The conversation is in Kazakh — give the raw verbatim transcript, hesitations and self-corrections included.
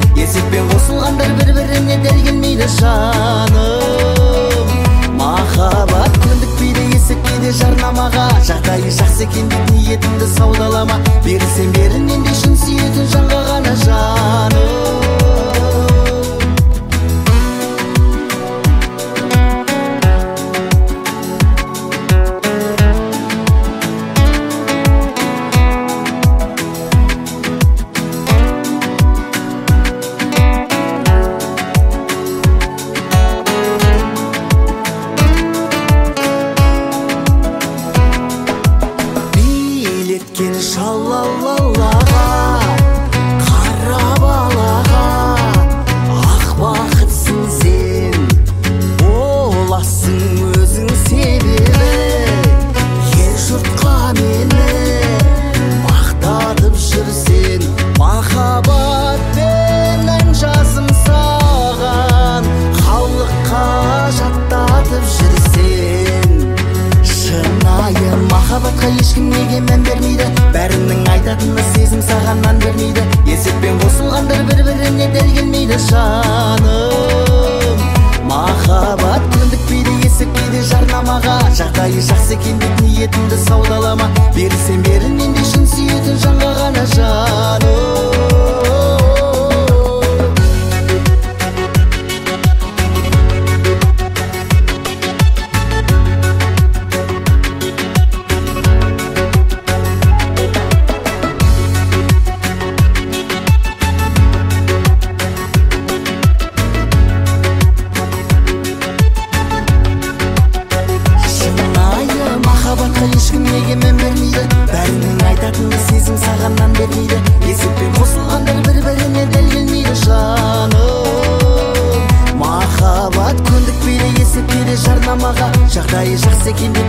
Есеппен қосылғандар бір-біріне дәл келмейді жаным. Махаббат көндікпейді, есепкейді жарнамаға. Жағдайы жақсы екен деп ниетіңді саудалама. Берілсен берінен де шын сүйетін жанға ғана жаным. Кел шалалалаға, қара балаға, ақ бақытсың сен, боласың өзің себебі. Ел жұртқа мені мақтатып жүрсен, махаббатпен ән жазым саған, халыққа жаттатып жүрсен. Шынайы махаббатқа ешкім неге мән бермейді, бәрінің айтатыны сезім сағаннан бермейді. Есеппен қосылғандар бір-біріне дәл келмейді жаным. Махаббат көндікпейді, есепкейді жарнамаға. Жағдайы жақсы екен деп ниетіңді саудалама. Берілсен берінен де шын сүйетін жанға ғана жаным. Ешкім неге мән бермейді, бәрінің айтатыны сезім сағаннан бермейді. Есеппен қосылғандар бір-біріне дәл келмейді жаным. Махаббат көндікпейді, есепкейді жарнамаға. Жағдайы жақсы екен деп